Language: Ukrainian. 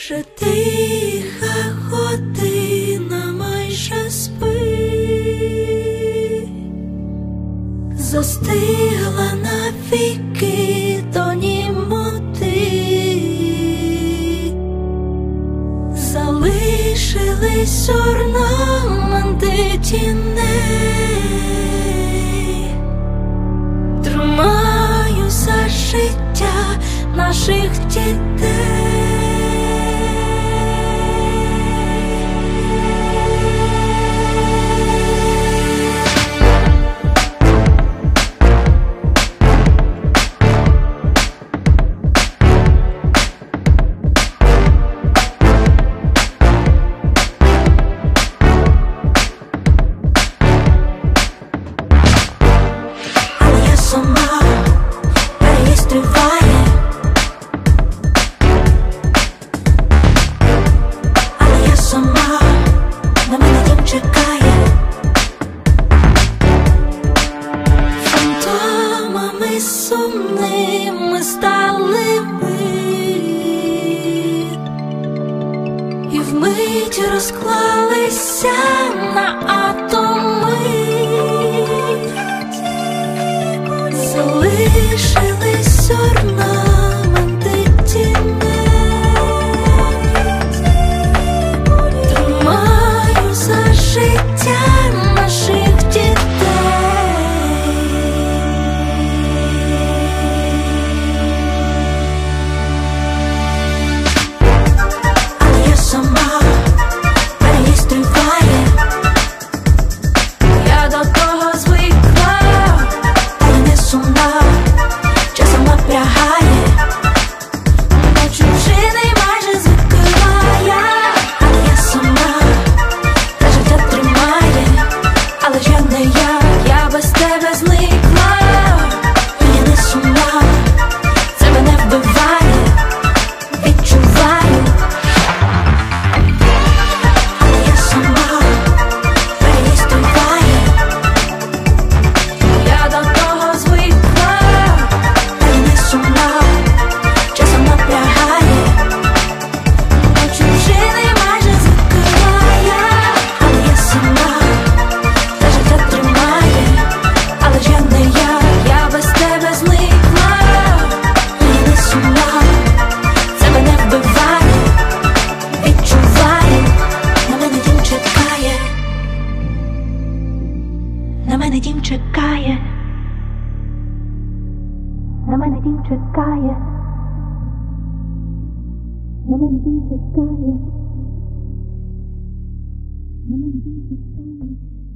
Вже тиха година майже спить, застигла навіки до німоти, залишились орнаменти тіней. Тримаю за життя наших дітей. Сама переїзд триває, але я сама, на мене дім чекає. Фантомами сумними стали ми, і вмить розклалися на атоми. Залишились орнаменти тіней. Тримаю за життя наших дітей. Але я сама, переїзд триває. Я до того звикла, сумна, часом напрягає, до чужини майже звикла я. Але я сама, та життя тримає, але ж я не я без тебе зникла. Я не сумна, це мене вбиває, відчуваю. Але я сама, переїзд триває. Я до того звикла, та й не сумна, часом напрягає, до чужини майже звикла я. Але я сама, та життя тримає, але ж я не я без тебе зникла. Я не сумна, це мене вбиває, відчуваю. На мене дім чекає, на мене дім чекає. На мене дім чекає. На мене дім чекає. На мене дім чекає.